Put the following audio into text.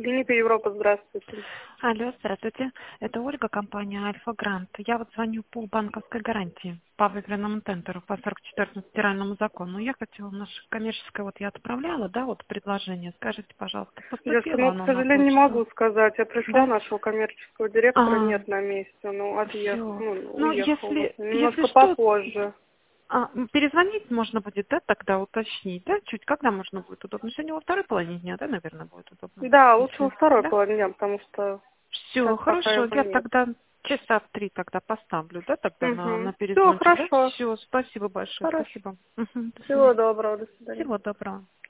Клиника Европа, здравствуйте. Алло, здравствуйте. Это Ольга, компания Альфа Грант. Я вот звоню по банковской гарантии по выигранному тендеру по 44-му федеральному закону. Я хотела наше коммерческое, вот я отправляла, да, вот предложение. Скажите, пожалуйста, Девушка, поступило ну, к оно на сожалению, не почту? могу сказать. Я пришла, Да? нашего коммерческого директора А, нет на месте. Ну, все. Ну, уехал. Вот, если немножко что, попозже. перезвонить можно будет, да, тогда уточнить, да, чуть, когда можно будет удобно? Сегодня во второй половине дня, да, наверное, будет удобно, Да, лучше во если, второй да? половине дня, потому что Все, сейчас пока хорошо. его Я нет. тогда часа в 3 тогда поставлю, да, тогда на Угу. Все, перезвончик, да? хорошо. Все, спасибо большое, Хорошо. спасибо. Мгм, до Всего свидания. доброго, до свидания. Всего доброго.